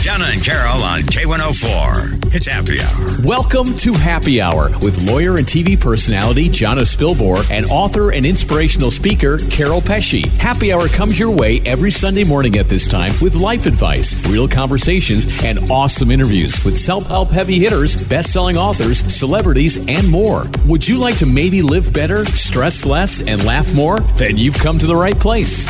Donna and Carol on K104. It's Happy Hour. Welcome to Happy Hour with lawyer and TV personality Jonna Spilbor and author and inspirational speaker Carol Pesci. Happy Hour comes your way every Sunday morning at this time with life advice, real conversations, and awesome interviews with self-help heavy hitters, best-selling authors, celebrities, and more. Would you like to maybe live better, stress less, and laugh more? Then you've come to the right place.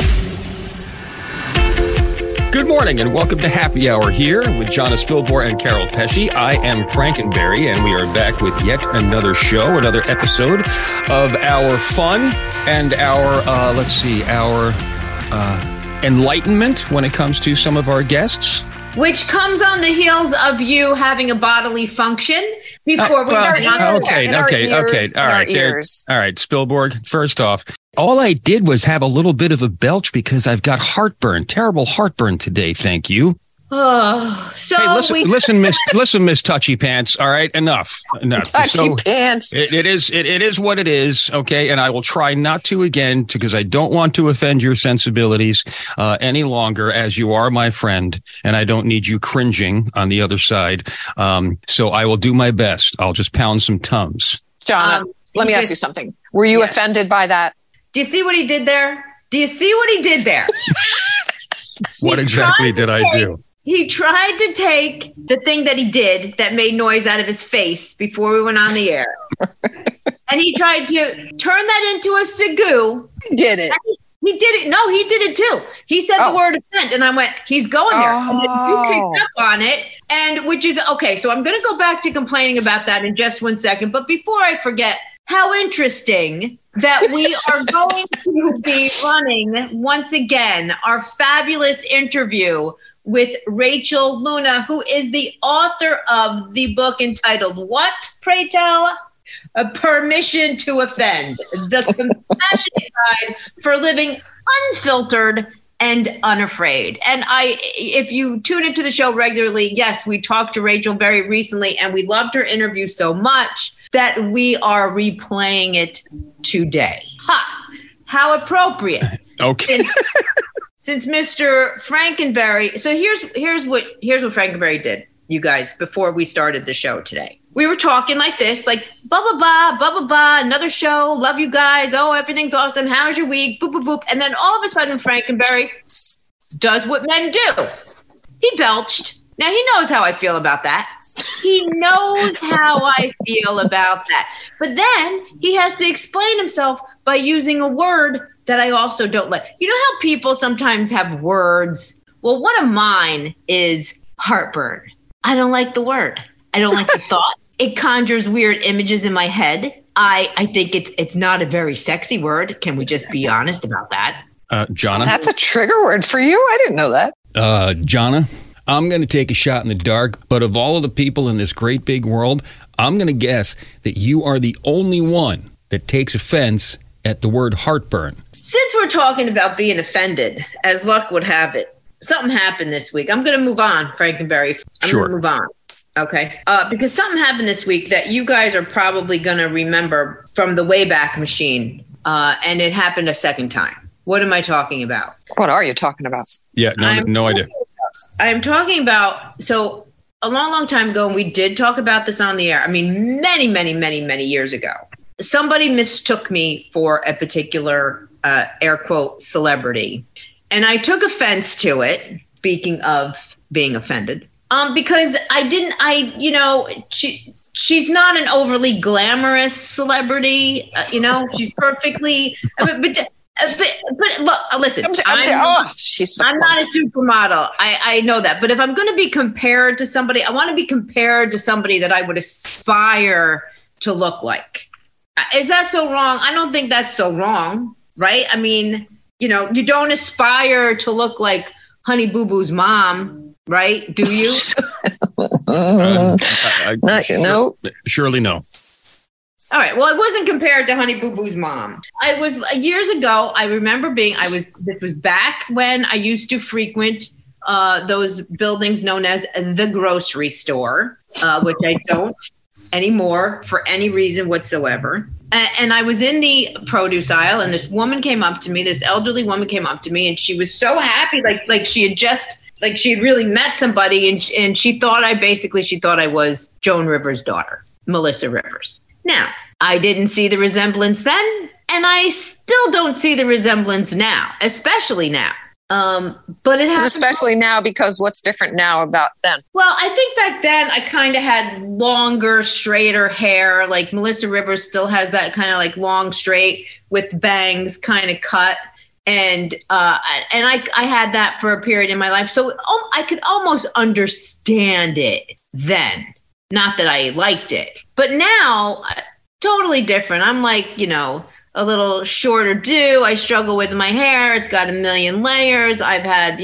Good morning and welcome to Happy Hour here with Jonna Spilbor and Carol Pesci. I am Frankenberry and we are back with yet another show, another episode of our fun and our, our enlightenment when it comes to some of our guests. Which comes on the heels of you having a bodily function before we start. Okay. All right, Spilborg, first off, all I did was have a little bit of a belch because I've got heartburn, terrible heartburn today. Thank you. Oh, so hey, listen, Miss Touchy Pants. All right, enough. Touchy Pants. It is what it is. Okay, and I will try not to again because I don't want to offend your sensibilities any longer, as you are my friend, and I don't need you cringing on the other side. So I will do my best. I'll just pound some Tums. Jonna, let me ask you something. Were you offended by that? Do you see what he did there? What exactly did I do? He tried to take the thing that he did that made noise out of his face before we went on the air. And he tried to turn that into a segue. He did it. He did it. No, he did it too. He said the word offend. And I went, he's going there. And then you picked up on it. And which is, okay, so I'm going to go back to complaining about that in just 1 second. But before I forget, how interesting that we are going to be running once again our fabulous interview with Rachel Luna, who is the author of the book entitled, what, pray tell? A Permission to Offend, the compassionate guide for living unfiltered and unafraid. And if you tune into the show regularly, yes, we talked to Rachel very recently and we loved her interview so much that we are replaying it today. How appropriate. Okay. Since Mr. Frankenberry, so here's what Frankenberry did, you guys, before we started the show today. We were talking like this, like blah blah blah, blah blah blah, another show, love you guys, oh everything's awesome, how's your week, boop boop boop, and then all of a sudden Frankenberry does what men do. He belched. Now he knows how I feel about that. He knows how I feel about that. But then he has to explain himself by using a word that I also don't like. You know how people sometimes have words? Well, one of mine is heartburn. I don't like the word. I don't like the thought. It conjures weird images in my head. I think it's not a very sexy word. Can we just be honest about that? Jonna? That's a trigger word for you? I didn't know that. Jonna, I'm going to take a shot in the dark, but of all of the people in this great big world, I'm going to guess that you are the only one that takes offense at the word heartburn. Since we're talking about being offended, as luck would have it, something happened this week. I'm going to move on, Frankenberry. I'm going to move on. Okay. Because something happened this week that you guys are probably going to remember from the Wayback Machine. And it happened a second time. What am I talking about? What are you talking about? Yeah, no idea. I'm talking about, so a long time ago, and we did talk about this on the air. I mean, many years ago, somebody mistook me for a particular, air quote, celebrity. And I took offense to it, speaking of being offended, because she's not an overly glamorous celebrity. She's perfectly, but look, listen, I'm not a supermodel. I know that. But if I'm going to be compared to somebody, I want to be compared to somebody that I would aspire to look like. Is that so wrong? I don't think that's so wrong, right? I mean, you don't aspire to look like Honey Boo Boo's mom, right? Do you? Surely no. All right. Well, it wasn't compared to Honey Boo Boo's mom. I was years ago. I remember this was back when I used to frequent those buildings known as the grocery store, which I don't anymore for any reason whatsoever. And I was in the produce aisle, and this woman came up to me, this elderly woman came up to me, and she was so happy, like she had just like she had really met somebody, and she thought I was Joan Rivers' daughter, Melissa Rivers. Now, I didn't see the resemblance then, and I still don't see the resemblance now, especially now. But it has especially now, because what's different now about then? Well, I think back then I kind of had longer, straighter hair. Like Melissa Rivers still has that kind of like long, straight with bangs kind of cut. And I had that for a period in my life. So I could almost understand it then. Not that I liked it. But now, totally different. I'm like, a little shorter do. I struggle with my hair. It's got a million layers. I've had,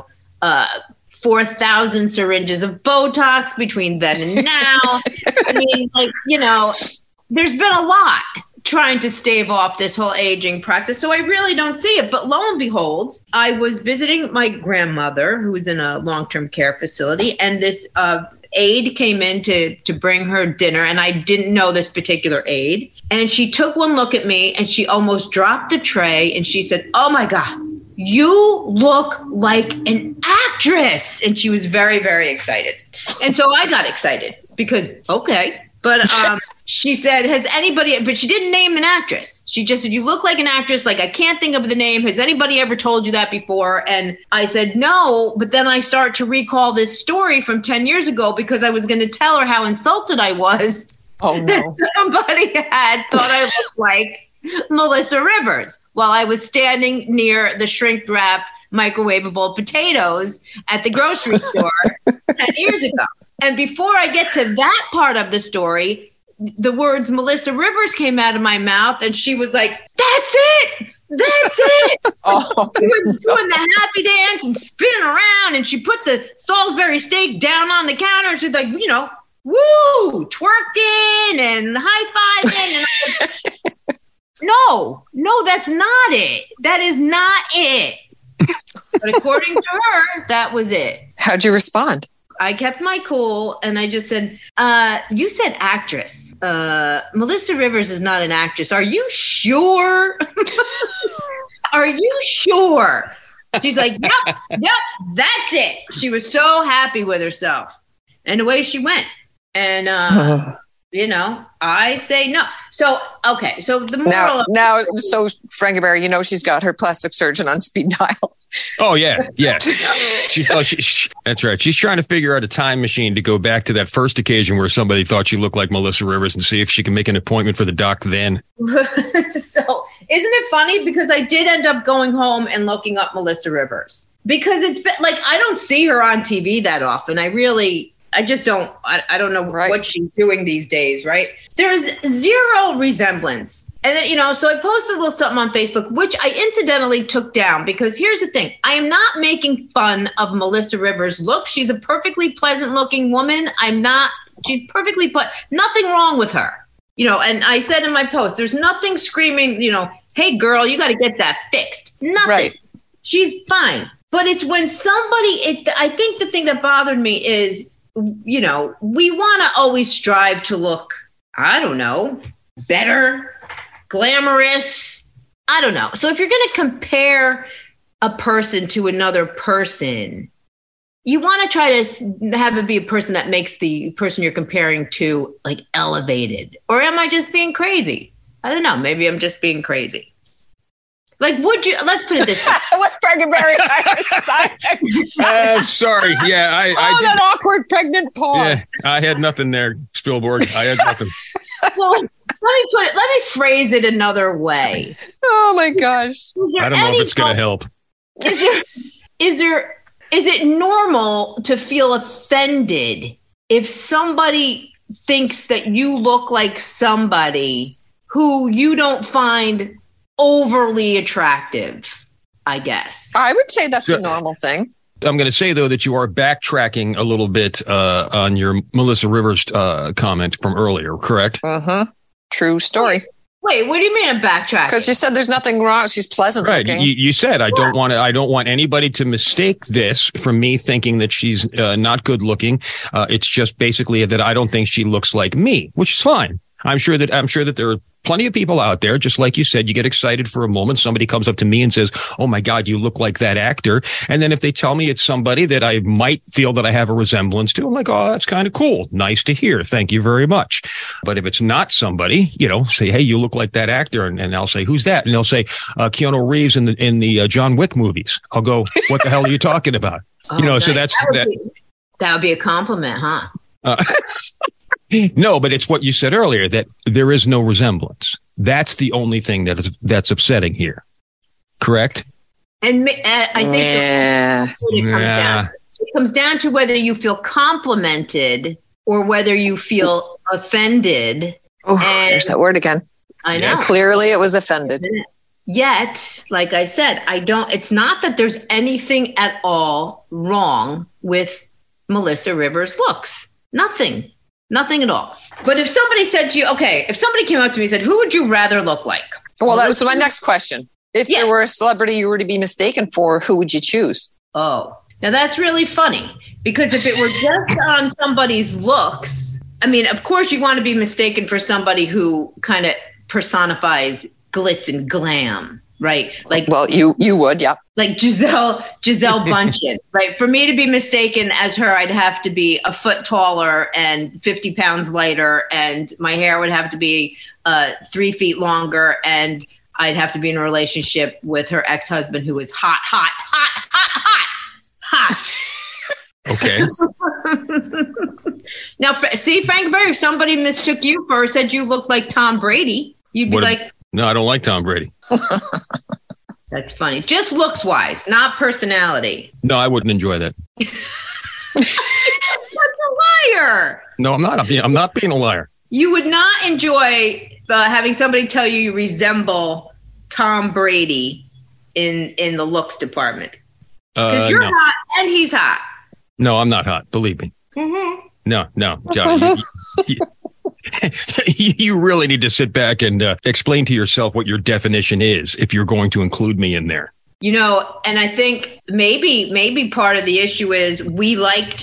4,000 syringes of Botox between then and now. I mean, there's been a lot trying to stave off this whole aging process. So I really don't see it. But lo and behold, I was visiting my grandmother, who was in a long-term care facility, and this aide came in to bring her dinner, and I didn't know this particular aide. And she took one look at me, and she almost dropped the tray, and she said, "Oh my God, you look like an actress." And she was very, very excited. And so I got excited because, okay. But she said, but she didn't name an actress. She just said, "You look like an actress. Like, I can't think of the name. Has anybody ever told you that before?" And I said, "No." But then I start to recall this story from 10 years ago, because I was going to tell her how insulted I was that somebody had thought I looked like Melissa Rivers while I was standing near the shrink wrap microwavable potatoes at the grocery store 10 years ago. And before I get to that part of the story, the words Melissa Rivers came out of my mouth, and she was like, "That's it! That's it!" We were doing the happy dance and spinning around, and she put the Salisbury steak down on the counter, and she's like, woo, twerking and high-fiving. And I was, no, that's not it. That is not it. But according to her, that was it. How'd you respond? I kept my cool, and I just said, "You said actress. Melissa Rivers is not an actress. Are you sure?" "Are you sure?" She's like, yep, that's it. She was so happy with herself. And away she went. And, I say no. So, okay. So the moral so Frankie Berry, she's got her plastic surgeon on speed dial. Oh, yeah. Yes. That's right. She's trying to figure out a time machine to go back to that first occasion where somebody thought she looked like Melissa Rivers and see if she can make an appointment for the doc then. So isn't it funny? Because I did end up going home and looking up Melissa Rivers, because it's been like, I don't see her on TV that often. I just don't. I don't know what she's doing these days, right? There's zero resemblance. And then, so I posted a little something on Facebook, which I incidentally took down, because here's the thing. I am not making fun of Melissa Rivers' look. She's a perfectly pleasant looking woman. She's perfectly nothing wrong with her. And I said in my post, there's nothing screaming, "Hey girl, you got to get that fixed." Nothing. Right. She's fine. But it's when I think the thing that bothered me is, we want to always strive to look, I don't know, better, glamorous. I don't know. So if you're going to compare a person to another person, you want to try to have it be a person that makes the person you're comparing to like elevated. Or am I just being crazy? I don't know. Maybe I'm just being crazy. Like, let's put it this way. What Frankie Berry? Sorry. Yeah, I did. That awkward pregnant pause. Yeah, I had nothing there, Spielberg. I had nothing. Well, let me phrase it another way. Oh my gosh. I don't know if it's going to help. Is it normal to feel offended if somebody thinks that you look like somebody who you don't find overly attractive, I guess? I would say that's a normal thing. I'm going to say, though, that you are backtracking a little bit on your Melissa Rivers comment from earlier, correct? Uh-huh. True story. Wait, what do you mean I'm backtracking? Because you said there's nothing wrong. She's pleasant looking. You said I don't want anybody to mistake this from me thinking that she's not good looking. It's just basically that I don't think she looks like me, which is fine. I'm sure that there are plenty of people out there, just like you said, you get excited for a moment. Somebody comes up to me and says, "Oh my God, you look like that actor." And then if they tell me it's somebody that I might feel that I have a resemblance to, I'm like, "Oh, that's kind of cool. Nice to hear. Thank you very much." But if it's not somebody, say, "Hey, you look like that actor." And I'll say, "Who's that?" And they'll say, Keanu Reeves in the John Wick movies. I'll go, "What the hell are you talking about?" Nice. So that would be a compliment, huh? No, but it's what you said earlier, that there is no resemblance. That's the only thing that's upsetting here. Correct? And I think it comes down to whether you feel complimented or whether you feel offended. Oh, there's that word again. I know. Yeah, clearly it was offended. Yet, like I said, it's not that there's anything at all wrong with Melissa Rivers' looks. Nothing at all. But if somebody said to you, if somebody came up to me and said, "Who would you rather look like?" Well, that was my next question. If there were a celebrity you were to be mistaken for, who would you choose? Oh, now that's really funny, because if it were just on somebody's looks, I mean, of course you want to be mistaken for somebody who kind of personifies glitz and glam, right? Like, well, you would, yeah. Like Gisele Bündchen, right? For me to be mistaken as her, I'd have to be a foot taller and 50 pounds lighter, and my hair would have to be 3 feet longer, and I'd have to be in a relationship with her ex-husband, who is hot. Okay. Now, see, Frank Berry, if somebody mistook you for, said you looked like Tom Brady, you'd be like, "No, I don't like Tom Brady." That's funny. Just looks wise, not personality. No, I wouldn't enjoy that. That's a liar. No, I'm not. I'm not being a liar. You would not enjoy having somebody tell you resemble Tom Brady in the looks department. Because you're hot and he's hot. No, I'm not hot. Believe me. Mm-hmm. No, John. You really need to sit back and explain to yourself what your definition is if you're going to include me in there. And I think maybe part of the issue is we like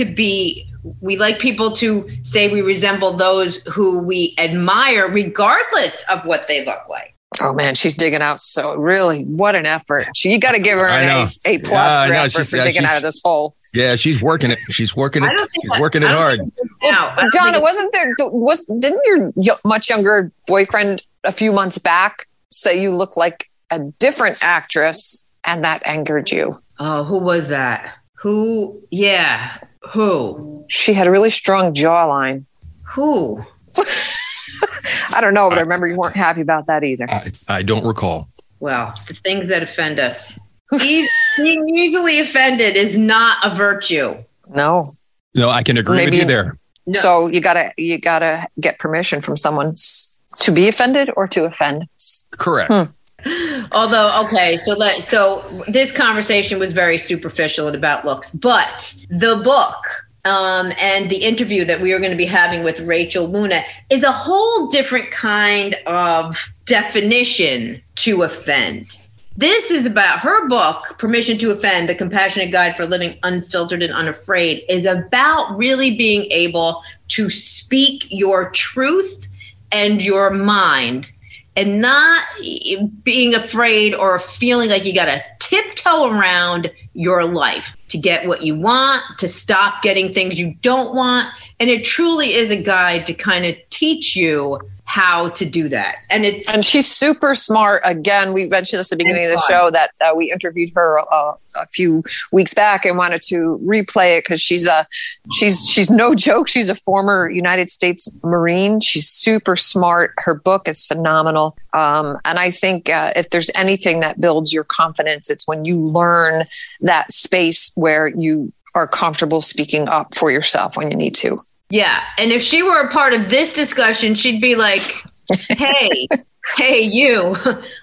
people to say we resemble those who we admire, regardless of what they look like. Oh man, she's digging out. So really, what an effort. You got to give her an A+ for effort for digging out of this hole. Yeah, she's working it. She's working it. She's working it hard. John, didn't your much younger boyfriend a few months back say you look like a different actress, and that angered you? Oh, who was that? Who? Yeah. Who? She had a really strong jawline. Who? I don't know, but I remember you weren't happy about that either. I don't recall. Well, the things that offend us. Being easily offended is not a virtue. No, I can agree with you there. No. So you gotta get permission from someone to be offended or to offend. Correct. Although, okay, so this conversation was very superficial and about looks, but the book and the interview that we are going to be having with Rachel Luna is a whole different kind of definition to offend. This is about her book, Permission to Offend, A Compassionate Guide for Living Unfiltered and Unafraid, is about really being able to speak your truth and your mind and not being afraid or feeling like you got to tiptoe around your life to get what you want, to stop getting things you don't want. And it truly is a guide to kind of teach you how to do that. And she's super smart. Again, we mentioned this at the beginning of the show that we interviewed her a few weeks back and wanted to replay it because she's no joke. She's a former United States Marine. She's super smart. Her book is phenomenal. And I think if there's anything that builds your confidence, it's when you learn that space where you are comfortable speaking up for yourself when you need to. Yeah. And if she were a part of this discussion, she'd be like, hey, you,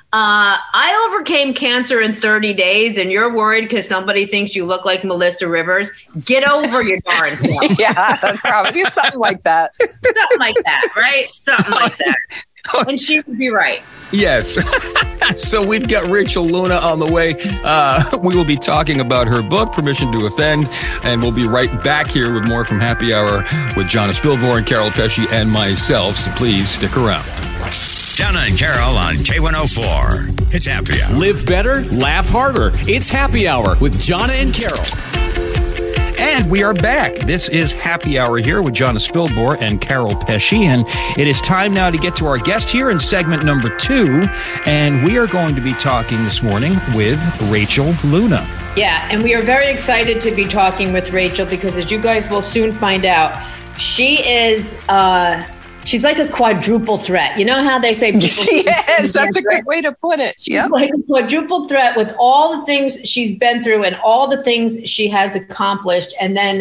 I overcame cancer in 30 days and you're worried because somebody thinks you look like Melissa Rivers. Get over your darn self. Yeah, probably something like that. Something like that, right? Something like that. And she would be right. Yes. So we've got Rachel Luna on the way. We will be talking about her book, Permission to Offend, and we'll be right back here with more from Happy Hour with Jonna Spilborn, Carol Pesci, and myself. So please stick around. Jonna and Carol on K104. It's Happy Hour. Live better, laugh harder. It's Happy Hour with Jonna and Carol. And we are back. This is Happy Hour here with Jonna Spilborn and Carol Pesci. And it is time now to get to our guest here in segment number 2. And we are going to be talking this morning with Rachel Luna. Yeah, and we are very excited to be talking with Rachel because, as you guys will soon find out, she is... she's like a quadruple threat. You know how they say people... She is. That's a great way to put it. She's like a quadruple threat with all the things she's been through and all the things she has accomplished, and then,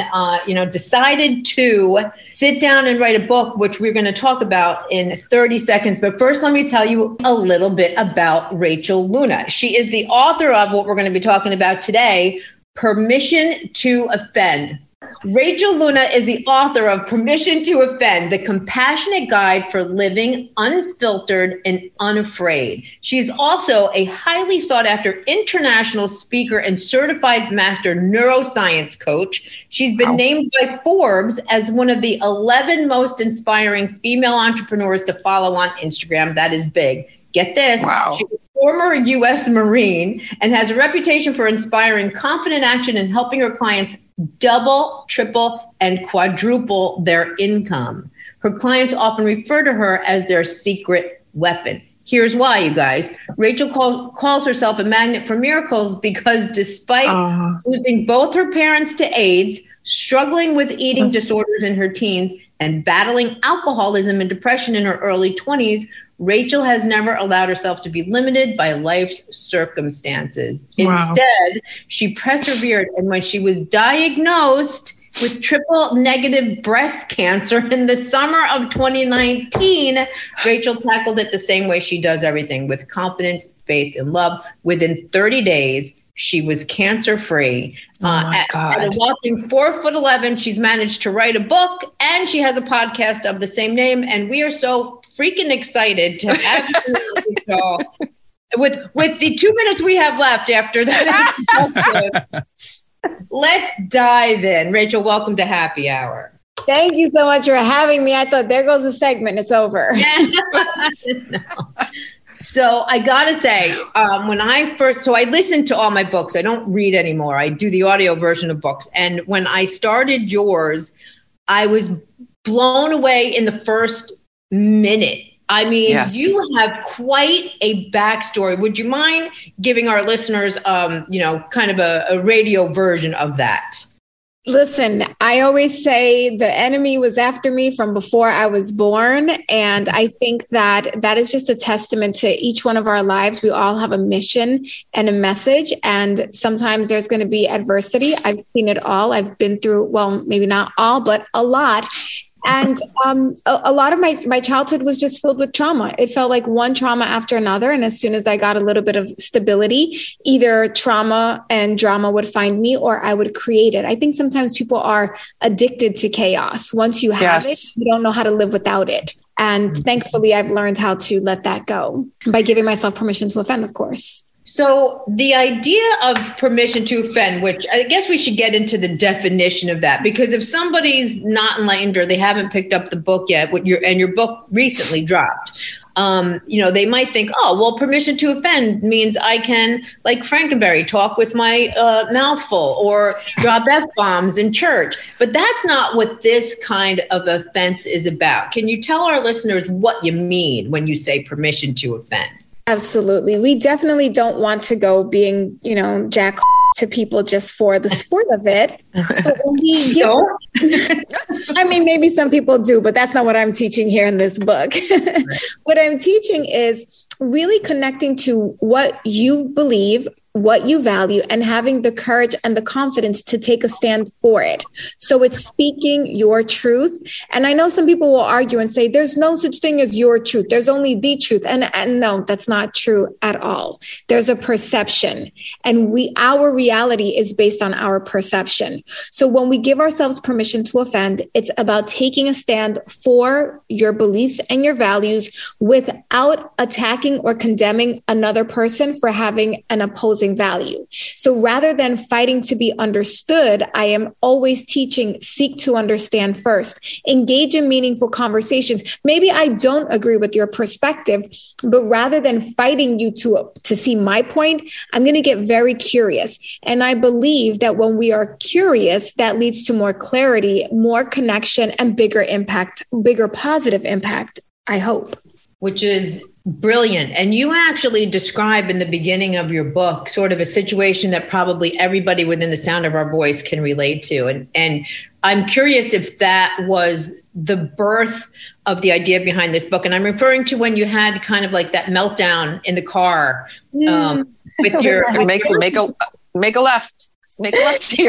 decided to sit down and write a book, which we're going to talk about in 30 seconds. But first, let me tell you a little bit about Rachel Luna. She is the author of what we're going to be talking about today, Permission to Offend. Rachel Luna is the author of Permission to Offend, the compassionate guide for living unfiltered and unafraid. She's also a highly sought after international speaker and certified master neuroscience coach. She's been named by Forbes as one of the 11 most inspiring female entrepreneurs to follow on Instagram. That is big. Get this. Wow. She's a former U.S. Marine and has a reputation for inspiring confident action and helping her clients double, triple, and quadruple their income. Her clients often refer to her as their secret weapon. Here's why, you guys. Rachel calls herself a magnet for miracles because despite losing both her parents to AIDS, struggling with eating disorders in her teens, and battling alcoholism and depression in her early 20s, Rachel has never allowed herself to be limited by life's circumstances. Wow. Instead, she persevered, and when she was diagnosed with triple negative breast cancer in the summer of 2019, Rachel tackled it the same way she does everything, with confidence, faith, and love. Within 30 days, she was cancer-free. At a whopping 4'11", she's managed to write a book, and she has a podcast of the same name. And we are so freaking excited to have you with the 2 minutes we have left after that. Let's dive in. Rachel, welcome to Happy Hour. Thank you so much for having me. I thought, there goes the segment. It's over. No. So I got to say, I listened to all my books. I don't read anymore. I do the audio version of books. And when I started yours, I was blown away in the first minute. I mean, yes. You have quite a backstory. Would you mind giving our listeners, kind of a radio version of that? Listen, I always say the enemy was after me from before I was born. And I think that is just a testament to each one of our lives. We all have a mission and a message. And sometimes there's going to be adversity. I've seen it all. I've been through, well, maybe not all, but a lot. And a lot of my childhood was just filled with trauma. It felt like one trauma after another. And as soon as I got a little bit of stability, either trauma and drama would find me or I would create it. I think sometimes people are addicted to chaos. Once you have it, you don't know how to live without it. And thankfully, I've learned how to let that go by giving myself permission to offend, of course. So the idea of permission to offend, which I guess we should get into the definition of that, because if somebody's not enlightened or they haven't picked up the book yet, your book recently dropped, they might think, permission to offend means I can, like Frankenberry, talk with my mouth full or drop F-bombs in church. But that's not what this kind of offense is about. Can you tell our listeners what you mean when you say permission to offend? Absolutely. We definitely don't want to go being, jack to people just for the sport of it. But when we I mean, maybe some people do, but that's not what I'm teaching here in this book. What I'm teaching is really connecting to what you believe, what you value and having the courage and the confidence to take a stand for it. So it's speaking your truth. And I know some people will argue and say, there's no such thing as your truth. There's only the truth. And no, that's not true at all. There's a perception, and our reality is based on our perception. So when we give ourselves permission to offend, it's about taking a stand for your beliefs and your values without attacking or condemning another person for having an opposing value. So rather than fighting to be understood, I am always teaching, seek to understand first, engage in meaningful conversations. Maybe I don't agree with your perspective, but rather than fighting you to see my point, I'm going to get very curious. And I believe that when we are curious, that leads to more clarity, more connection, and bigger impact, bigger positive impact, I hope. Which is brilliant. And you actually describe in the beginning of your book sort of a situation that probably everybody within the sound of our voice can relate to. And I'm curious if that was the birth of the idea behind this book. And I'm referring to when you had kind of like that meltdown in the car with your... Make a left. Make a left here.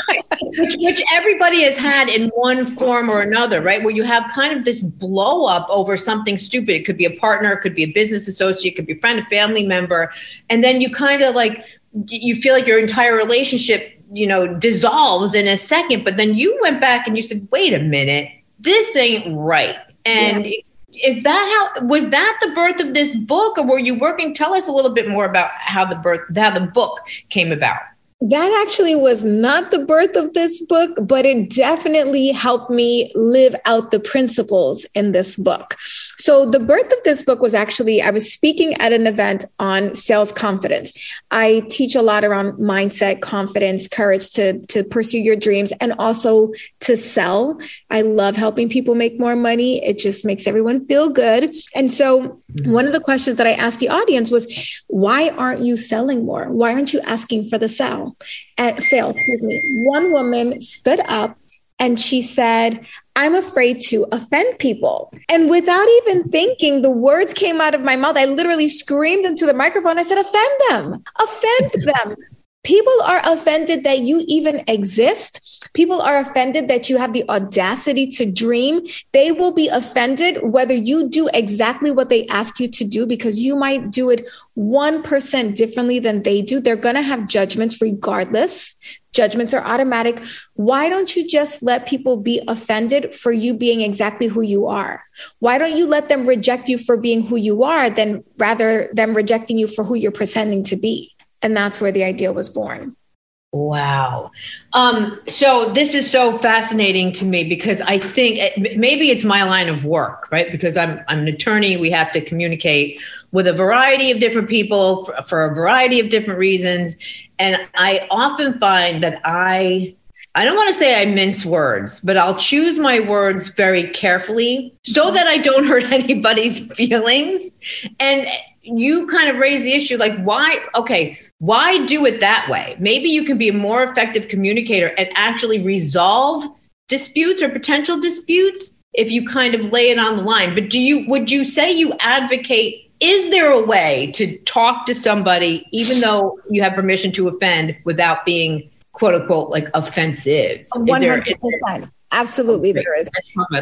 which everybody has had in one form or another, right? Where you have kind of this blow up over something stupid. It could be a partner, it could be a business associate, it could be a friend, a family member. And then you kind of like, you feel like your entire relationship, dissolves in a second. But then you went back and you said, wait a minute, this ain't right. And was that the birth of this book, or were you working? Tell us a little bit more about how the book came about. That actually was not the birth of this book, but it definitely helped me live out the principles in this book. So the birth of this book was actually, I was speaking at an event on sales confidence. I teach a lot around mindset, confidence, courage to pursue your dreams, and also to sell. I love helping people make more money. It just makes everyone feel good. And so one of the questions that I asked the audience was, why aren't you selling more? Why aren't you asking for the sale? One woman stood up and she said, I'm afraid to offend people. And without even thinking, the words came out of my mouth. I literally screamed into the microphone. I said, offend them. People are offended that you even exist. People are offended that you have the audacity to dream. They will be offended whether you do exactly what they ask you to do, because you might do it 1% differently than they do. They're going to have judgments regardless. Judgments are automatic. Why don't you just let people be offended for you being exactly who you are? Why don't you let them reject you for being who you are rather than rejecting you for who you're pretending to be? And that's where the idea was born. Wow. So this is so fascinating to me, because I think maybe it's my line of work, right? Because I'm an attorney. We have to communicate with a variety of different people for a variety of different reasons. And I often find that I don't want to say I mince words, but I'll choose my words very carefully so that I don't hurt anybody's feelings. And you kind of raise the issue, like, why do it that way? Maybe you can be a more effective communicator and actually resolve disputes or potential disputes if you kind of lay it on the line. But would you say you advocate, is there a way to talk to somebody, even though you have permission to offend, without being quote unquote like offensive? 100%. Absolutely. There is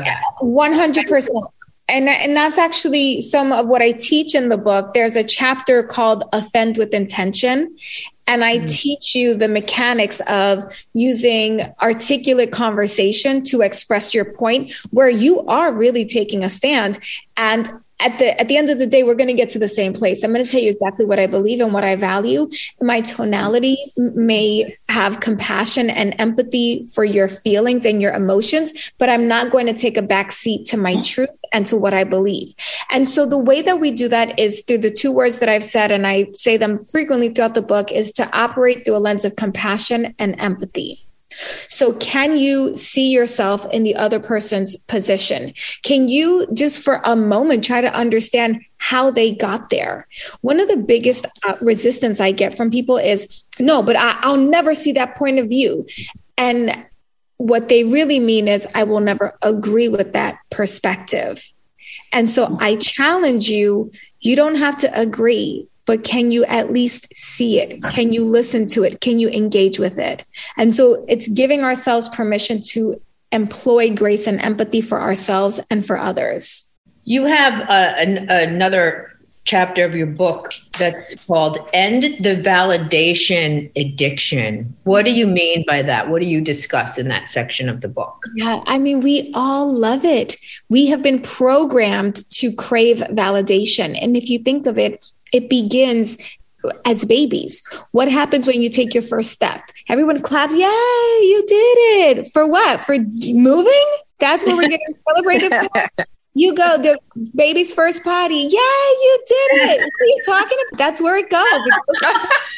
100%. And that's actually some of what I teach in the book. There's a chapter called Offend with Intention. And I teach you the mechanics of using articulate conversation to express your point, where you are really taking a stand. And at the end of the day, we're going to get to the same place. I'm going to tell you exactly what I believe and what I value. My tonality may have compassion and empathy for your feelings and your emotions, but I'm not going to take a back seat to my truth and to what I believe. And so the way that we do that is through the two words that I've said, and I say them frequently throughout the book, is to operate through a lens of compassion and empathy. So can you see yourself in the other person's position? Can you just for a moment try to understand how they got there? One of the biggest resistance I get from people is, no, but I'll never see that point of view. And what they really mean is, I will never agree with that perspective. And so I challenge you, you don't have to agree. but can you at least see it? Can you listen to it? Can you engage with it? And so it's giving ourselves permission to employ grace and empathy for ourselves and for others. You have another chapter of your book that's called End the Validation Addiction. What do you mean by that? What do you discuss in that section of the book? Yeah, I mean, we all love it. We have been programmed to crave validation. And if you think of it, it begins as babies. What happens when you take your first step? Everyone claps. Yay, you did it. For what? For moving? That's what we're getting celebrated for? You go, the baby's first potty. Yay, you did it. What are you talking about? That's where it goes.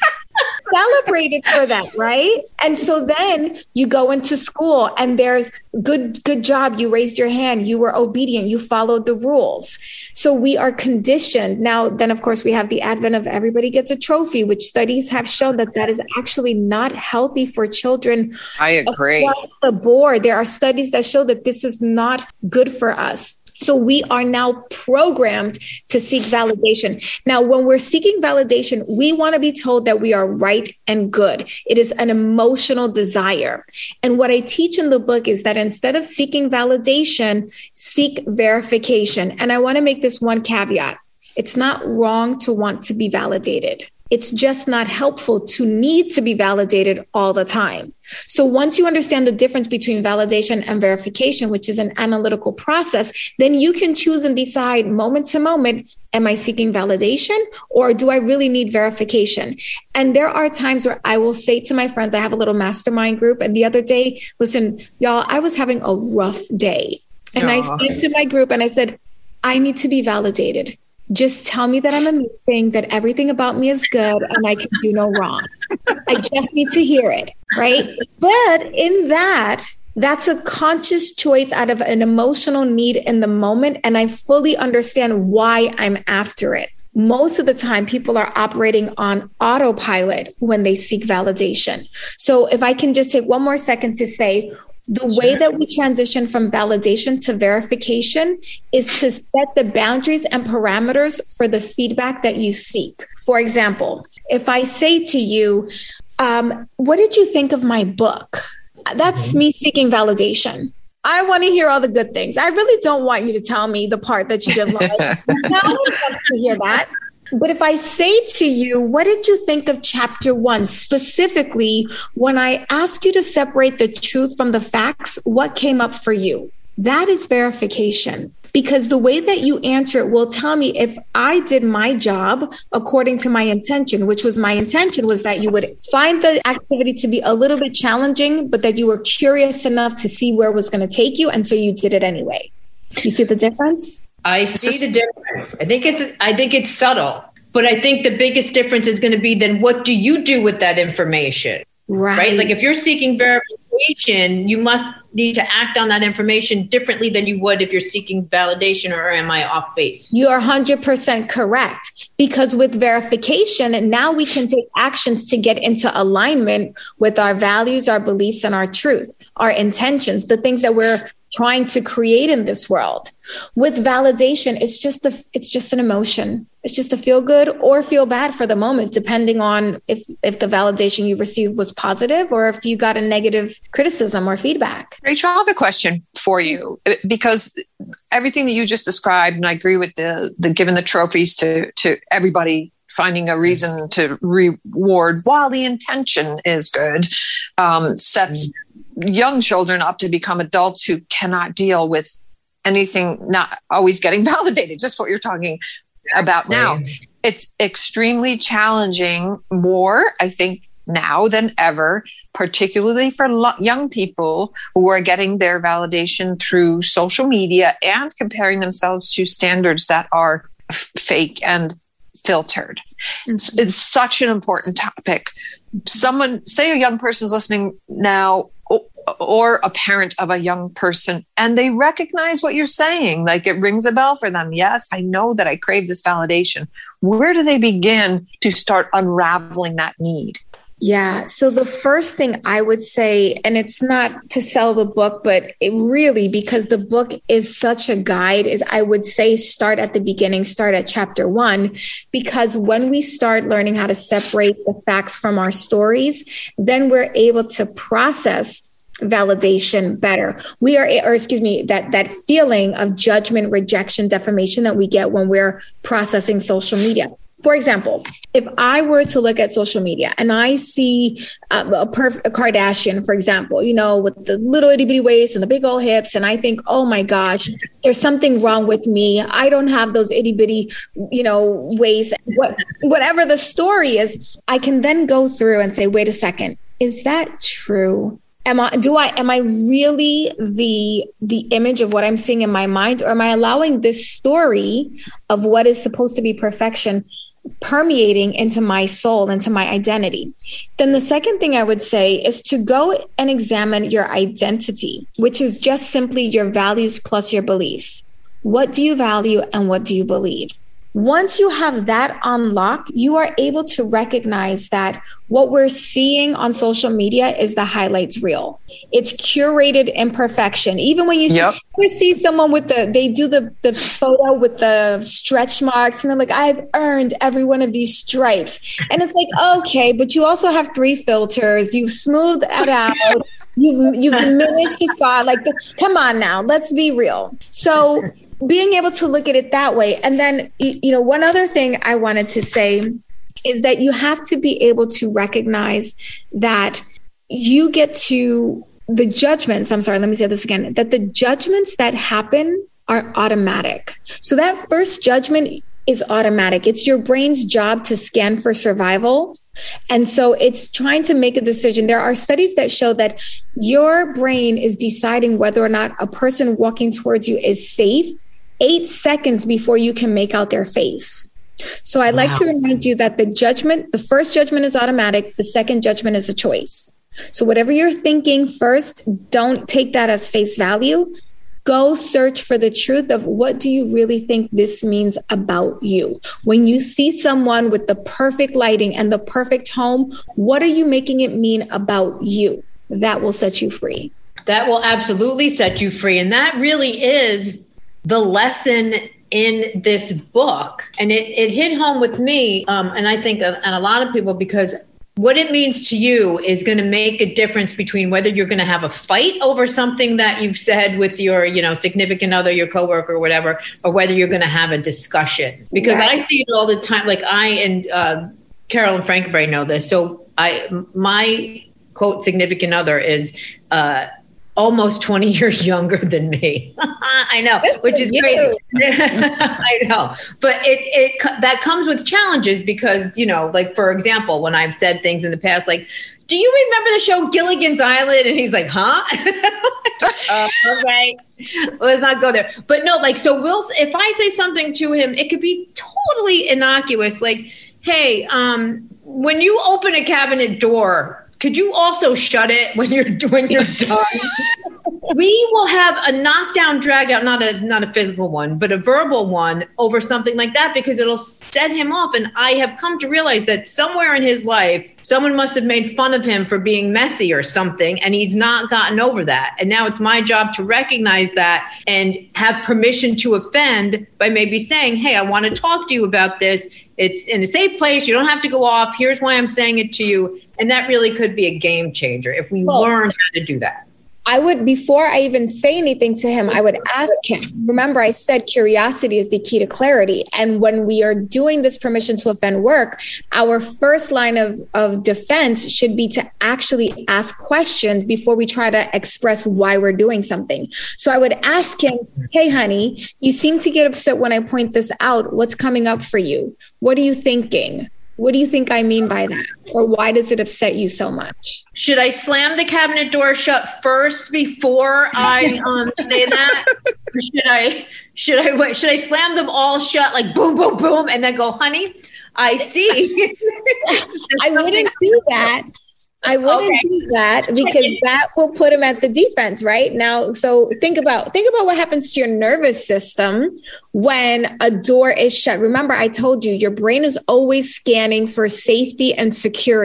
Celebrated for that, right? And so then you go into school and there's good job. You raised your hand. You were obedient. You followed the rules. So we are conditioned. Now, then, of course, we have the advent of everybody gets a trophy, which studies have shown that is actually not healthy for children. I agree. Across the board. There are studies that show that this is not good for us. So we are now programmed to seek validation. Now, when we're seeking validation, we want to be told that we are right and good. It is an emotional desire. And what I teach in the book is that instead of seeking validation, seek verification. And I want to make this one caveat. It's not wrong to want to be validated. It's just not helpful to need to be validated all the time. So once you understand the difference between validation and verification, which is an analytical process, then you can choose and decide moment to moment, am I seeking validation or do I really need verification? And there are times where I will say to my friends, I have a little mastermind group. And the other day, listen, y'all, I was having a rough day. And I said to my group and I said, I need to be validated. Just tell me that I'm amazing, that everything about me is good and I can do no wrong. I just need to hear it, right? But in that's a conscious choice out of an emotional need in the moment. And I fully understand why I'm after it. Most of the time, people are operating on autopilot when they seek validation. So if I can just take one more second to say, the way that we transition from validation to verification is to set the boundaries and parameters for the feedback that you seek. For example, if I say to you, what did you think of my book? That's me seeking validation. I want to hear all the good things. I really don't want you to tell me the part that you didn't like. No, I don't want to hear that. But if I say to you, what did you think of chapter 1? Specifically, when I ask you to separate the truth from the facts, what came up for you? That is verification. Because the way that you answer it will tell me if I did my job according to my intention, which was my intention was that you would find the activity to be a little bit challenging, but that you were curious enough to see where it was going to take you. And so you did it anyway. You see the difference? I see the difference. I think it's subtle, but I think the biggest difference is going to be then what do you do with that information? Right? Like if you're seeking verification, you must need to act on that information differently than you would if you're seeking validation, or am I off base? You are 100% correct, because with verification, now we can take actions to get into alignment with our values, our beliefs, and our truth, our intentions, the things that we're trying to create in this world. With validation, it's just an emotion. It's just to feel good or feel bad for the moment, depending on if the validation you received was positive or if you got a negative criticism or feedback. Rachel, I have a question for you, because everything that you just described, and I agree with the giving the trophies to everybody, finding a reason to reward while the intention is good, sets young children up to become adults who cannot deal with anything not always getting validated, just what you're talking about now. It's extremely challenging, more, I think, now than ever, particularly for young people who are getting their validation through social media and comparing themselves to standards that are fake and filtered. Mm-hmm. It's such an important topic. Someone, say a young person is listening now, or a parent of a young person, and they recognize what you're saying, like it rings a bell for them. Yes, I know that I crave this validation. Where do they begin to start unraveling that need? Yeah. So the first thing I would say, and it's not to sell the book, but it really, because the book is such a guide, is I would say start at the beginning, start at chapter 1, because when we start learning how to separate the facts from our stories, then we're able to process validation better. That feeling of judgment, rejection, defamation that we get when we're processing social media. For example, if I were to look at social media and I see a Kardashian, for example, with the little itty bitty waist and the big old hips, and I think, oh my gosh, there's something wrong with me. I don't have those itty bitty, waist. Whatever the story is, I can then go through and say, wait a second, is that true? Am I really the image of what I'm seeing in my mind, or am I allowing this story of what is supposed to be perfection permeating into my soul, into my identity? Then the second thing I would say is to go and examine your identity, which is just simply your values plus your beliefs. What do you value and what do you believe? Once you have that unlocked, you are able to recognize that what we're seeing on social media is the highlights reel. It's curated imperfection. Even when you see someone they do the photo with the stretch marks and they're like, I've earned every one of these stripes. And it's like, okay, but you also have 3 filters. You've smoothed it out. You've diminished the scar. Come on now, let's be real. So being able to look at it that way. And then, one other thing I wanted to say is that you have to be able to recognize that you get to the judgments. I'm sorry, let me say this again, that the judgments that happen are automatic. So that first judgment is automatic. It's your brain's job to scan for survival. And so it's trying to make a decision. There are studies that show that your brain is deciding whether or not a person walking towards you is safe 8 seconds before you can make out their face. So I'd like to remind you that the first judgment is automatic. The second judgment is a choice. So whatever you're thinking first, don't take that as face value. Go search for the truth of what do you really think this means about you? When you see someone with the perfect lighting and the perfect home, what are you making it mean about you? That will set you free. That will absolutely set you free. And that really is the lesson in this book. And it hit home with me, and I think and a lot of people, because what it means to you is going to make a difference between whether you're going to have a fight over something that you've said with your, significant other, your coworker or whatever, or whether you're going to have a discussion. Because I see it all the time. Like I and Carol and Frankenberry know this. So my quote significant other is almost 20 years younger than me. I know, which is crazy. I know, but it that comes with challenges because, for example, when I've said things in the past, like, do you remember the show Gilligan's Island? And he's like, huh? Okay, let's not go there. But no, so if I say something to him, it could be totally innocuous. Like, hey, when you open a cabinet door, could you also shut it when you're done? We will have a knockdown, drag out, not a physical one, but a verbal one over something like that because it'll set him off. And I have come to realize that somewhere in his life, someone must have made fun of him for being messy or something, and he's not gotten over that. And now it's my job to recognize that and have permission to offend by maybe saying, hey, I want to talk to you about this. It's in a safe place. You don't have to go off. Here's why I'm saying it to you. And that really could be a game changer if we learn how to do that. I would, before I even say anything to him, I would ask him. Remember, I said curiosity is the key to clarity. And when we are doing this permission to offend work, our first line of defense should be to actually ask questions before we try to express why we're doing something. So I would ask him, hey, honey, you seem to get upset when I point this out. What's coming up for you? What are you thinking? What do you think I mean by that? Or why does it upset you so much? Should I slam the cabinet door shut first before I say that? Or should I slam them all shut, like boom, boom, boom, and then go, honey, I see. I wouldn't do that. I wouldn't do that because that will put him at the defense right now. So think about what happens to your nervous system when a door is shut. Remember, I told you your brain is always scanning for safety and security.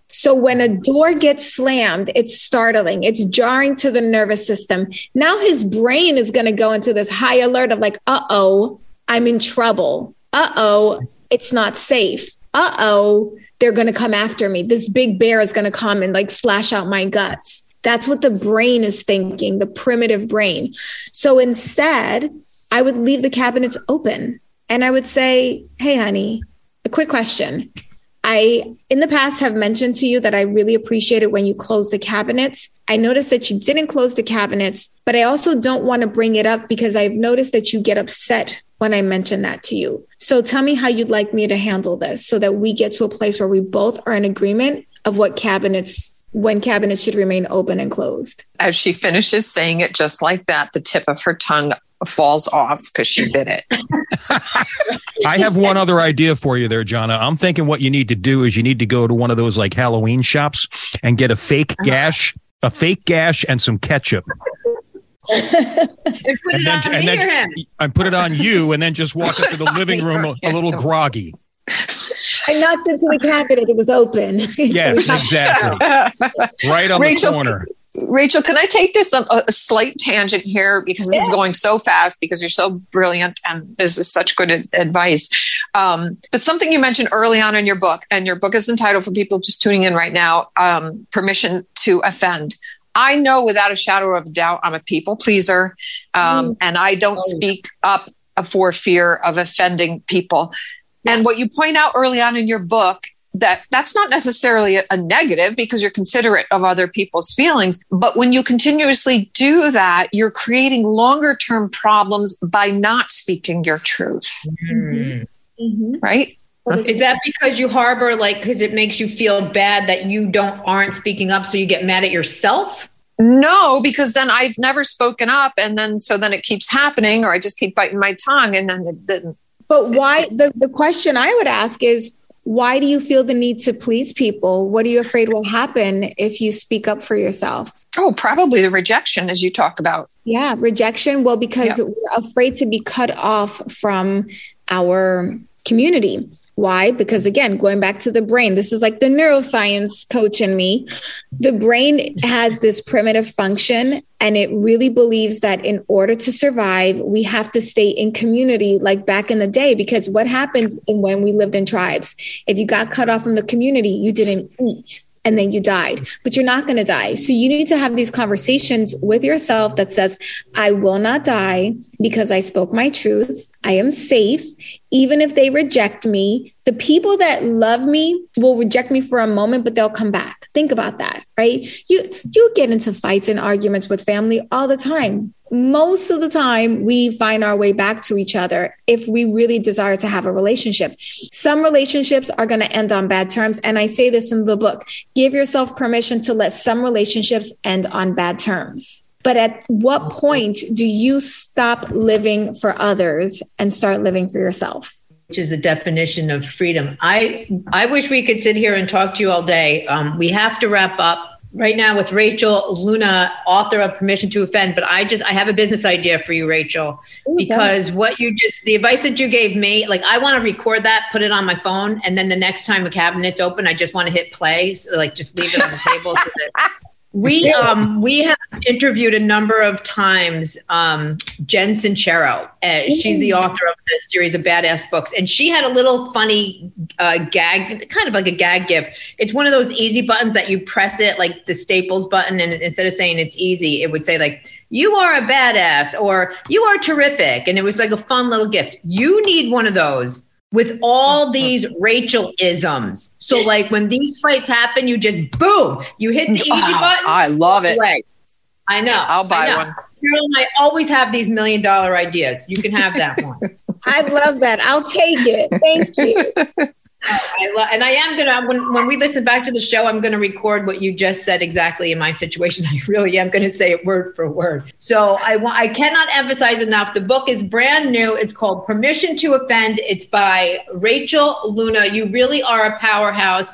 So when a door gets slammed, it's startling. It's jarring to the nervous system. Now his brain is going to go into this high alert of like, uh-oh, I'm in trouble. Uh-oh, it's not safe. Uh-oh, they're going to come after me. This big bear is going to come and like slash out my guts. That's what the brain is thinking, the primitive brain. So instead, I would leave the cabinets open and I would say, hey, honey, a quick question. I, in the past, have mentioned to you that I really appreciate it when you close the cabinets. I noticed that you didn't close the cabinets, but I also don't want to bring it up because I've noticed that you get upset when I mention that to you. So tell me how you'd like me to handle this so that we get to a place where we both are in agreement of when cabinets should remain open and closed. As she finishes saying it just like that, the tip of her tongue falls off because she bit it. I have one other idea for you there, Jonna. I'm thinking what you need to do is you need to go to one of those like Halloween shops and get a fake gash and some ketchup. And put it on you and then just walk up to the living room a little groggy. I knocked into the cabinet. It was open. Yes, exactly. Right on the corner. Rachel, can I take this on a slight tangent here because this is going so fast because you're so brilliant and this is such good advice. But something you mentioned early on in your book, and your book is entitled, for people just tuning in right now, Permission to Offend. I know without a shadow of a doubt I'm a people pleaser, and I don't speak up for fear of offending people. Yeah. And what you point out early on in your book, that's not necessarily a negative because you're considerate of other people's feelings. But when you continuously do that, you're creating longer term problems by not speaking your truth. Mm-hmm. Mm-hmm. Right? Is that because you harbor, because it makes you feel bad that you aren't speaking up, so you get mad at yourself? No, because then I've never spoken up, and then it keeps happening, or I just keep biting my tongue, and then it didn't. But why? The question I would ask is, why do you feel the need to please people? What are you afraid will happen if you speak up for yourself? Oh, probably the rejection, as you talk about. Yeah, rejection. Well, because we're afraid to be cut off from our community. Why? Because again, going back to the brain, this is like the neuroscience coach in me. The brain has this primitive function, and it really believes that in order to survive, we have to stay in community like back in the day. Because what happened when we lived in tribes? If you got cut off from the community, you didn't eat. And then you died, but you're not going to die. So you need to have these conversations with yourself that says, I will not die because I spoke my truth. I am safe. Even if they reject me, the people that love me will reject me for a moment, but they'll come back. Think about that, right? You get into fights and arguments with family all the time. Most of the time, we find our way back to each other if we really desire to have a relationship. Some relationships are going to end on bad terms. And I say this in the book, give yourself permission to let some relationships end on bad terms. But at what point do you stop living for others and start living for yourself? Which is the definition of freedom. I wish we could sit here and talk to you all day. We have to wrap up. Right now with Rachel Luna, author of Permission to Offend. But I have a business idea for you, Rachel, because the advice that you gave me, I want to record that, put it on my phone. And then the next time the cabinet's open, I just want to hit play. So just leave it on the table. So that we have interviewed a number of times Jen Sincero. She's the author of the series of badass books, and she had a little funny gag, kind of like a gag gift. It's one of those easy buttons that you press it like the Staples button, and instead of saying it's easy, it would say you are a badass or you are terrific, and it was like a fun little gift. You need one of those with all these Rachel-isms. So when these fights happen, you just, boom, you hit the easy button. I love it. Right. I know. I'll buy one. Carol and I always have these $1 million ideas. You can have that one. I love that. I'll take it. Thank you. And I am going to, when we listen back to the show, I'm going to record what you just said exactly in my situation. I really am going to say it word for word. So I cannot emphasize enough. The book is brand new. It's called Permission to Offend. It's by Rachel Luna. You really are a powerhouse.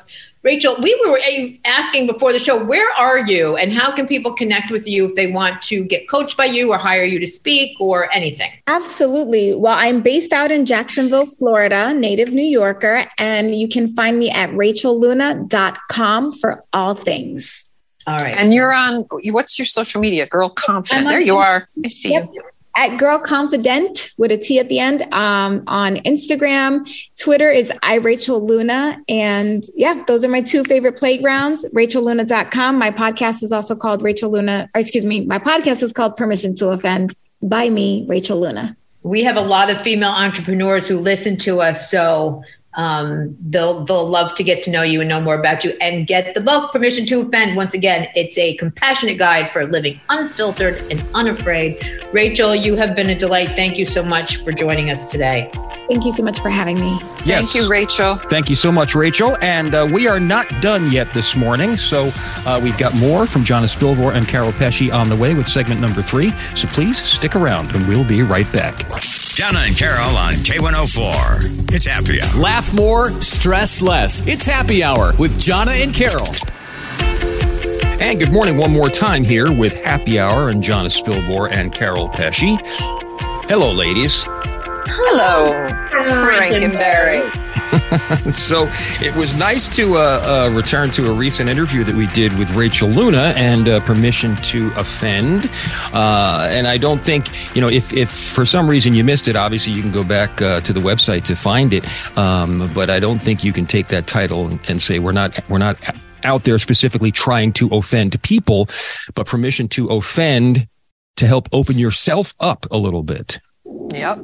Rachel, we were asking before the show, where are you and how can people connect with you if they want to get coached by you or hire you to speak or anything? Absolutely. Well, I'm based out in Jacksonville, Florida, native New Yorker, and you can find me at rachelluna.com for all things. All right. And you're on, what's your social media? Girl Confident. There you are. I see you. At Girl Confident with a T at the end, on Instagram. Twitter is iRachelLuna. And yeah, those are my two favorite playgrounds, rachelluna.com. My podcast is also called my podcast is called Permission to Offend by me, Rachel Luna. We have a lot of female entrepreneurs who listen to us. So they'll love to get to know you and know more about you and get the book, Permission to Offend. Once again, it's a compassionate guide for living unfiltered and unafraid. Rachel, you have been a delight. Thank you so much for joining us today. Thank you so much for having me. Yes. Thank you, Rachel. Thank you so much, Rachel. And we are not done yet this morning. So we've got more from Jana Spilbor and Carol Pesci on the way with segment number 3. So please stick around and we'll be right back. Jana and Carol on K104. It's Happy Hour. Laugh more, stress less. It's Happy Hour with Jana and Carol. And good morning one more time here with Happy Hour and Jana Spilbor and Carol Pesci. Hello, ladies. Hello, Frankenberry. So it was nice to return to a recent interview that we did with Rachel Luna and Permission to Offend. And I don't think, if for some reason you missed it, obviously you can go back to the website to find it. But I don't think you can take that title and say we're not out there specifically trying to offend people, but permission to offend to help open yourself up a little bit. Yep.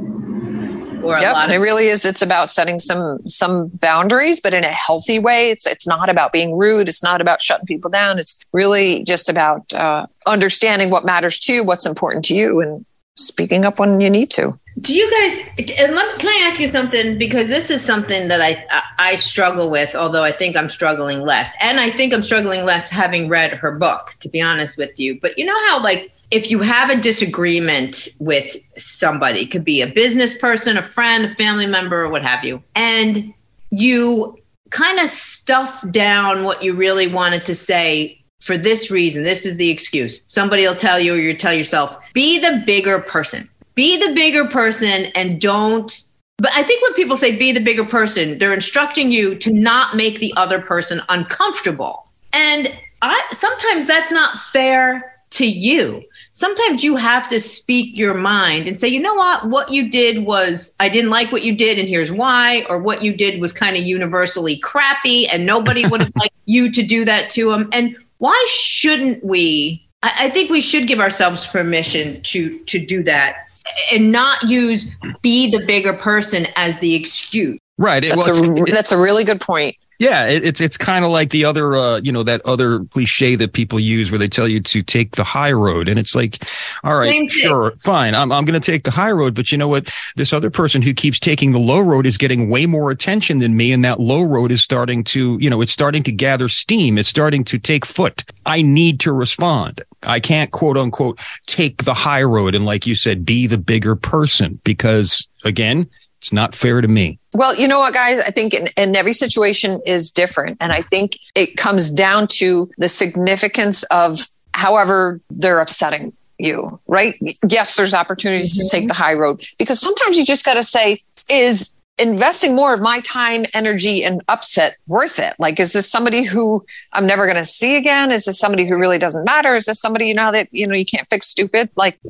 It really is. It's about setting some boundaries, but in a healthy way. It's not about being rude. It's not about shutting people down. It's really just about understanding what matters to you, what's important to you, and speaking up when you need to. Do you guys, can I ask you something? Because this is something that I struggle with, although I think I'm struggling less. And I think I'm struggling less having read her book, to be honest with you. But you know how, if you have a disagreement with somebody, it could be a business person, a friend, a family member, or what have you, and you kind of stuff down what you really wanted to say for this reason, this is the excuse. Somebody will tell you, or you tell yourself, be the bigger person. Be the bigger person and don't. But I think when people say be the bigger person, they're instructing you to not make the other person uncomfortable. And sometimes that's not fair to you. Sometimes you have to speak your mind and say, you know what you did was, I didn't like what you did and here's why, or what you did was kind of universally crappy and nobody would have liked you to do that to them. And why shouldn't we? I think we should give ourselves permission to do that and not use be the bigger person as the excuse. Right. That's a really good point. Yeah, it's kind of like the other, that other cliche that people use where they tell you to take the high road. And it's like, all right, sure, fine. I'm going to take the high road. But you know what? This other person who keeps taking the low road is getting way more attention than me. And that low road is starting to, it's starting to gather steam. It's starting to take foot. I need to respond. I can't, quote unquote, take the high road. And like you said, be the bigger person, because again, it's not fair to me. Well, you know what, guys? I think in every situation is different. And I think it comes down to the significance of however they're upsetting you, right? Yes, there's opportunities to take the high road, because sometimes you just got to say, is investing more of my time, energy, and upset worth it? Like, is this somebody who I'm never going to see again? Is this somebody who really doesn't matter? Is this somebody, that, you can't fix stupid? Like,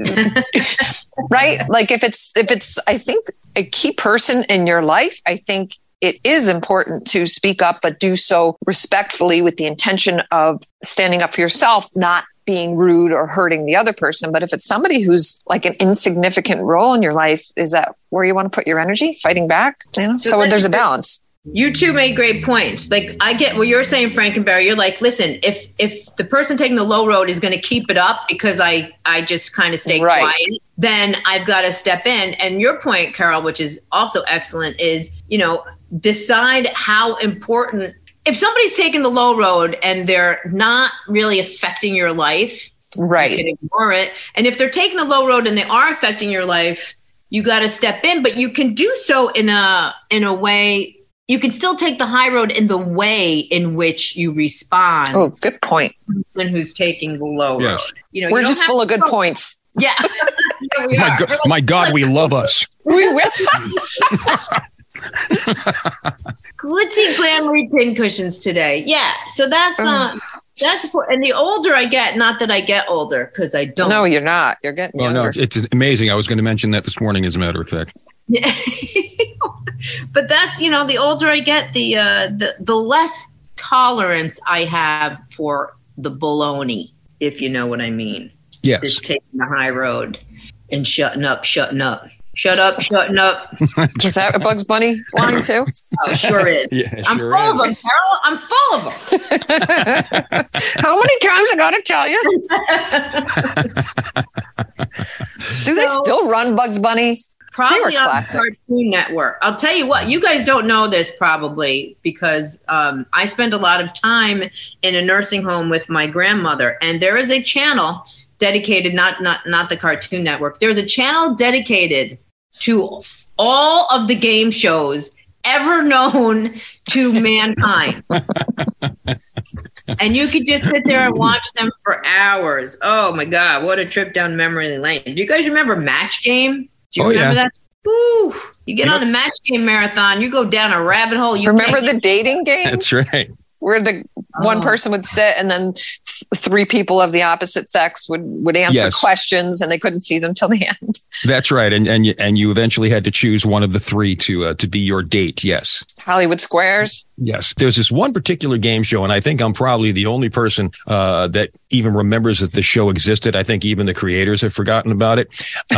right? Like if it's, I think a key person in your life, I think it is important to speak up, but do so respectfully with the intention of standing up for yourself, not being rude or hurting the other person. But if it's somebody who's like an insignificant role in your life, is that where you want to put your energy, fighting back? So there's a balance. You two made great points. Like, I get what you're saying, Frankenberry. You're like, listen, if the person taking the low road is going to keep it up because I just kind of stay quiet, then I've got to step in. And your point, Carol, which is also excellent, is, decide how important. If somebody's taking the low road and they're not really affecting your life, right, you can ignore it. And if they're taking the low road and they are affecting your life, you got to step in. But you can do so in a way. you can still take the high road in the way in which you respond. Oh, good point. Who's taking the low road? You know, we're just full of good points. Yeah. My God, we love us. We will. Glitzy, glamoury pincushions today. Yeah. So that's and the older I get, not that I get older, because I don't. No, you're not. You're getting younger. No, it's amazing. I was going to mention that this morning, as a matter of fact. Yeah. But that's, you know, the older I get, the less tolerance I have for the baloney, if you know what I mean. Yes. Just taking the high road and shutting up. Shut up, shutting up. Was that a Bugs Bunny line too? Oh, sure is. Yeah, I'm sure full is. of them, Carol. I'm full of them. How many times I got to tell you? Do they still run Bugs Bunny? Probably on the Cartoon Network. I'll tell you what, you guys don't know this probably because I spend a lot of time in a nursing home with my grandmother, and there is a channel dedicated, not the Cartoon Network. There's a channel dedicated to all of the game shows ever known to mankind. And you could just sit there and watch them for hours. Oh my God, what a trip down memory lane. Do you guys remember Match Game? Do you remember that? Ooh, you get on a Match Game marathon, you go down a rabbit hole. You remember the dating game? That's right. Where the one person would sit and then three people of the opposite sex would answer questions and they couldn't see them till the end. That's right. And you eventually had to choose one of the three to be your date. Yes. Hollywood Squares. Yes. There's this one particular game show, and I think I'm probably the only person that even remembers that the show existed. I think even the creators have forgotten about it.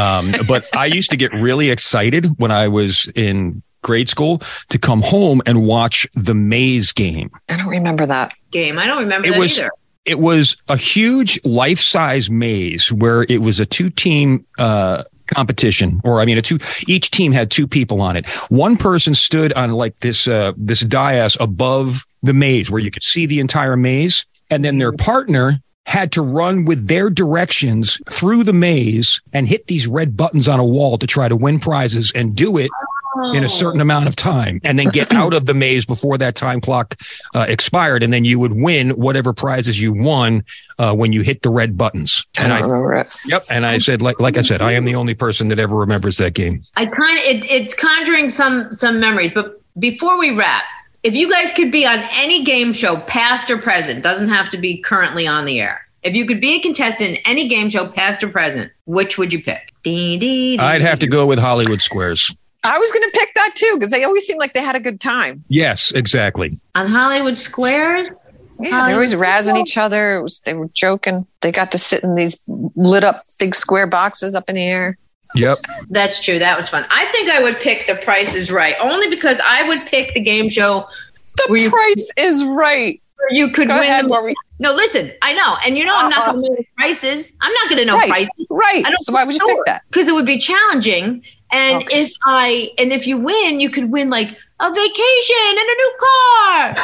But I used to get really excited when I was in grade school to come home and watch the Maze Game. I don't remember that game. I don't remember that either. It was a huge life-size maze where it was a two-team competition, or I mean, each team had two people on it. One person stood on like this dais above the maze where you could see the entire maze, and then their partner had to run with their directions through the maze and hit these red buttons on a wall to try to win prizes and do it in a certain amount of time, and then get out of the maze before that time clock expired, and then you would win whatever prizes you won when you hit the red buttons. And I remember it. Yep. And I said, like I said, I am the only person that ever remembers that game. It's conjuring some memories. But before we wrap, if you guys could be on any game show, past or present, doesn't have to be currently on the air. If you could be a contestant in any game show, past or present, which would you pick? I'd have to go with Hollywood Squares. I was going to pick that too, because they always seemed like they had a good time. Yes, exactly. On Hollywood Squares? Yeah, they were always razzing each other. They were joking. They got to sit in these lit up big square boxes up in the air. Yep. That's true. That was fun. I think I would pick The Price is Right, only because I would pick the game show. The Price is Right. Where you could win. No, listen, I know. And you know I'm not going to know the prices. I'm not going to know prices. Right. So why would you pick that? Because it would be challenging. And if you win, you could win like a vacation and a new car.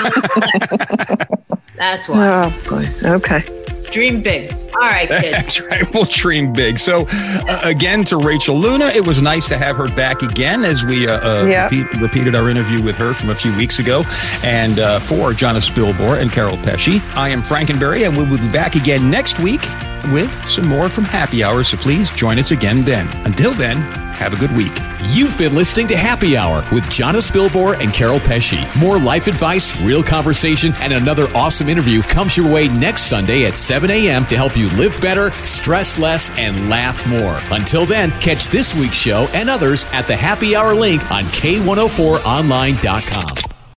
That's why. Oh boy. Okay. Dream big. All right, kids. That's right. We'll dream big. So again, to Rachel Luna, it was nice to have her back again as we repeated our interview with her from a few weeks ago. And for Jonna Spilbor and Carol Pesci, I am Frankenberry, and we will be back again next week with some more from Happy Hour. So please join us again then. Until then, have a good week. You've been listening to Happy Hour with Jonna Spilbor and Carol Pesci. More life advice, real conversation, and another awesome interview comes your way next Sunday at 7 a.m. to help you live better, stress less, and laugh more. Until then, catch this week's show and others at the Happy Hour link on K104online.com.